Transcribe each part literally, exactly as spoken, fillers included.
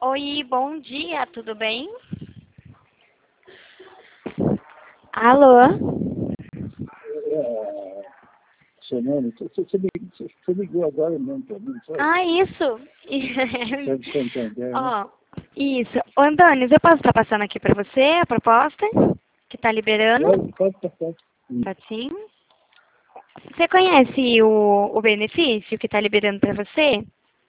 Oi, bom dia, tudo bem? Alô? É, Fernando, você, você, me- você ligou agora mesmo para mim, foi? Ah, isso. Você entendeu, né? Ó, isso. Ô, Antônio, eu posso estar passando aqui para você a proposta que está Pode, liberando? pode passar. Hum. Pode sim. Você conhece o, o benefício que está liberando para você?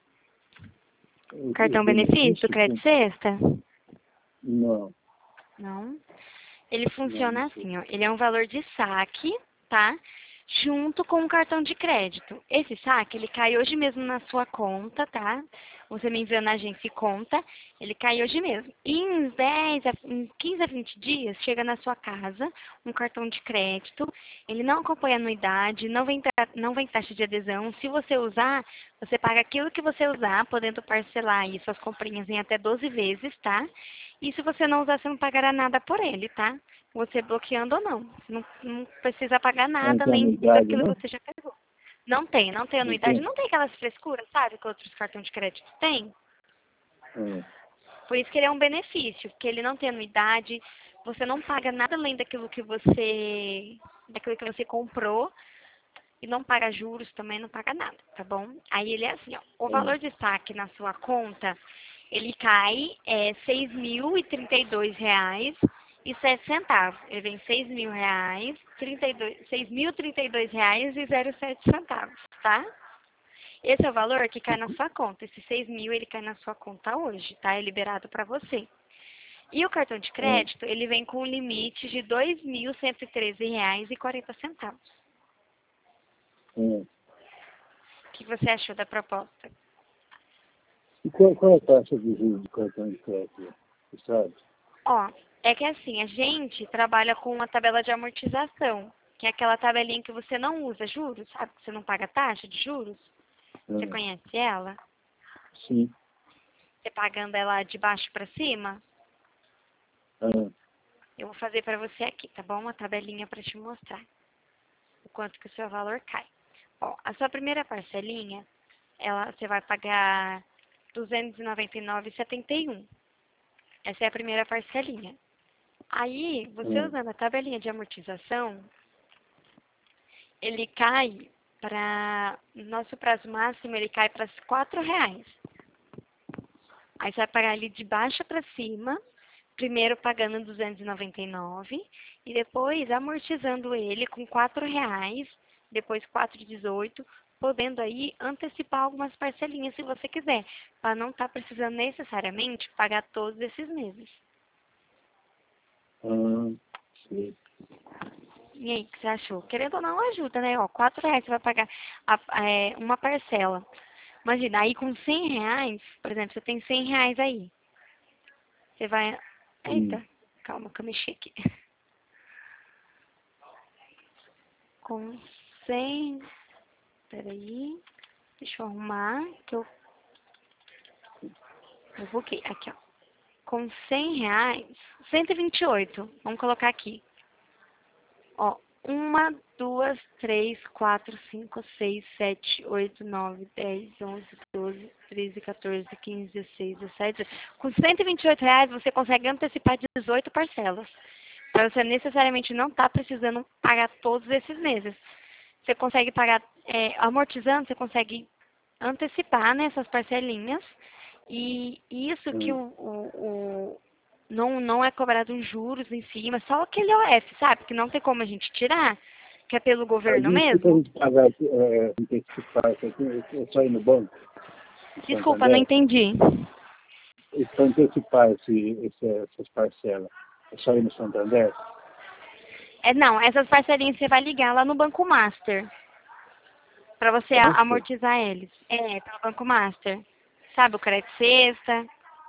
O, o Cartão benefício, benefício crédito que... sexta? Não, Não. Ele não, não funciona sei. assim, ó. Ele é um valor de saque, tá? Junto com o cartão de crédito. Esse saque, ele cai hoje mesmo na sua conta, tá? Você me enviou na agência e conta, ele cai hoje mesmo. E em dez, a- em quinze a vinte dias, chega na sua casa um cartão de crédito. Ele não acompanha anuidade, não vem, ta- não vem taxa de adesão. Se você usar, você paga aquilo que você usar, podendo parcelar aí suas comprinhas em até doze vezes, tá? E se você não usar, você não pagará nada por ele, tá? Você bloqueando ou não. Você não, não precisa pagar Não nada tem além anuidade, daquilo que não? você já pagou. Não tem, não tem Não anuidade, tem? não tem aquelas frescuras, sabe, que outros cartões de crédito têm. É. Por isso que ele é um benefício, porque ele não tem anuidade, você não paga nada além daquilo que você, daquilo que você comprou, e não paga juros também, não paga nada, tá bom? Aí ele é assim, ó, o É. valor de saque na sua conta, ele cai é, seis mil e trinta e dois reais e sete centavos. Ele vem seis mil reais, trinta e dois, seis mil trinta e dois reais e zero sete centavos, tá? Esse é o valor que cai na sua conta. Esse seis mil, ele cai na sua conta hoje, tá? É liberado para você. E o cartão de É. crédito, ele vem com um limite de dois mil cento e treze reais e quarenta centavos. É. O que você achou da proposta? E qual, qual é a taxa de juros do cartão de crédito? Você sabe? Ó, é que assim, a gente trabalha com uma tabela de amortização, que é aquela tabelinha que você não usa juros, sabe? Que você não paga taxa de juros. Você É. conhece ela? Sim. Você pagando ela de baixo para cima? É. Eu vou fazer para você aqui, tá bom? Uma tabelinha para te mostrar o quanto que o seu valor cai. Ó, a sua primeira parcelinha, ela, você vai pagar duzentos e noventa e nove reais e setenta e um. Essa é a primeira parcelinha. Aí, você É. usando a tabelinha de amortização, ele cai para, nosso prazo máximo, ele cai para quatro reais. Aí você vai pagar ali de baixo para cima, primeiro pagando duzentos e noventa e nove e depois amortizando ele com quatro reais, depois quatro e dezoito, podendo aí antecipar algumas parcelinhas se você quiser, para não estar precisando necessariamente pagar todos esses meses. Ah, sim. E aí, o que você achou? Querendo ou não, ajuda, né? Ó, quatro reais você vai pagar a- é, uma parcela. Imagina, aí com cem reais, por exemplo, você tem cem reais aí. Você vai... Hum. Eita, calma que eu mexi aqui. Com cem... Peraí, deixa eu arrumar, que eu... Eu buguei. Aqui, ó. Com cem reais, cento e vinte e oito. Vamos colocar aqui. Ó, uma, duas, três, quatro, cinco, seis, sete, oito, nove, dez, onze, doze, treze, quatorze, quinze, dezesseis, dezessete. Com cento e vinte e oito reais você consegue antecipar dezoito parcelas. Para você necessariamente não estar precisando pagar todos esses meses. Você consegue pagar, é, amortizando, você consegue antecipar nessas parcelinhas. E isso que o, É. o, o não, não é cobrado juros em cima, só aquele O F, sabe? Que não tem como a gente tirar, que é pelo Mas governo isso que a mesmo. gente pagar, é, antecipar, isso aqui, é só ir no banco, no Desculpa, não Santander? entendi. E para antecipar esse, esse, essas parcelas, é só ir no Santander? É, não, essas parcelinhas você vai ligar lá no Banco Master, para você a- Master? amortizar eles. É, pelo Banco Master. Sabe, o crédito sexta.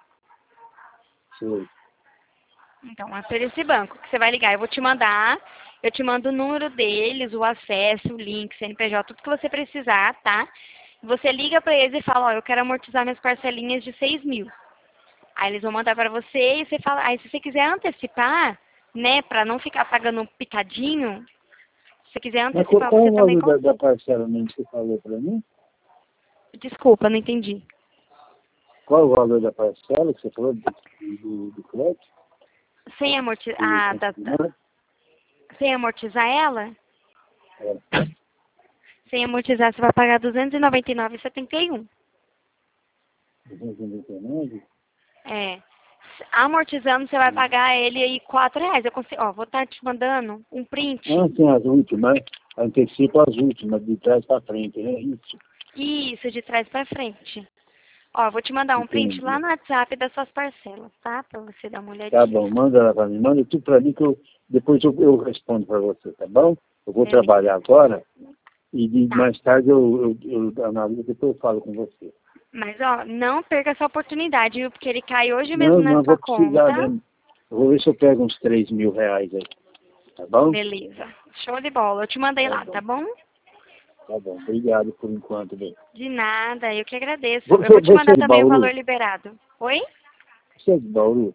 Sei. Então, é por esse banco que você vai ligar. Eu vou te mandar, eu te mando o número deles, o acesso, o link, C N P J, tudo que você precisar, tá? Você liga para eles e fala, ó, eu quero amortizar minhas parcelinhas de seis mil. Aí eles vão mandar para você e você fala, aí se você quiser antecipar, né, para não ficar pagando picadinho, se você quiser Mas qual, antecipar, qual é você o também valor da, da consegue. parcela mesmo que você falou para mim? Desculpa, não entendi. Qual o valor da parcela que você falou do, do, do crédito? Sem amortizar, ah, da, da, sem amortizar ela? É. Sem amortizar, você vai pagar duzentos e noventa e nove reais e setenta e um. duzentos e noventa e nove? É. Amortizando, você vai pagar ele aí quatro reais. Eu consigo, ó, vou estar te mandando um print. Ah, tem as últimas. Antecipa as últimas, de trás para frente, né? Isso. Isso, de trás pra frente. Ó, vou te mandar um print Entendi. lá no WhatsApp das suas parcelas, tá? Pra você dar uma olhadinha. Tá bom, manda lá para mim. Manda tudo para mim que eu, depois eu, eu respondo para você, tá bom? Eu vou Beleza. trabalhar agora e de, Tá. mais tarde eu, eu, eu analiso, depois eu falo com você. Mas, ó, não perca essa oportunidade, viu? Porque ele cai hoje Não, mesmo na não sua vou precisar conta. mesmo. Eu vou ver se eu pego uns três mil reais aí. Tá bom? Beleza. Show de bola. Eu te mandei Tá lá, bom. tá bom? Tá bom. Obrigado por enquanto, bem. De nada, eu que agradeço. Você, Eu vou te você é mandar de também o Bauru? valor liberado. Oi? Você é de Bauru?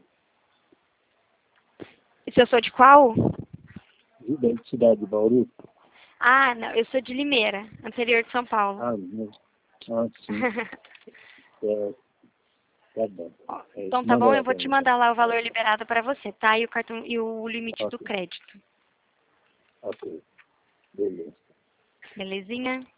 E se eu sou de qual? De de cidade de Bauru? Ah, não, eu sou de Limeira, interior de São Paulo. Ah, meu. Ah, sim. É, tá bom. Ó, É, então tá manda bom, lá eu vou pra te mim, então. mandar lá o valor liberado pra você, tá? E o cartão e o limite do Ok. crédito. Ok. Beleza. Belezinha?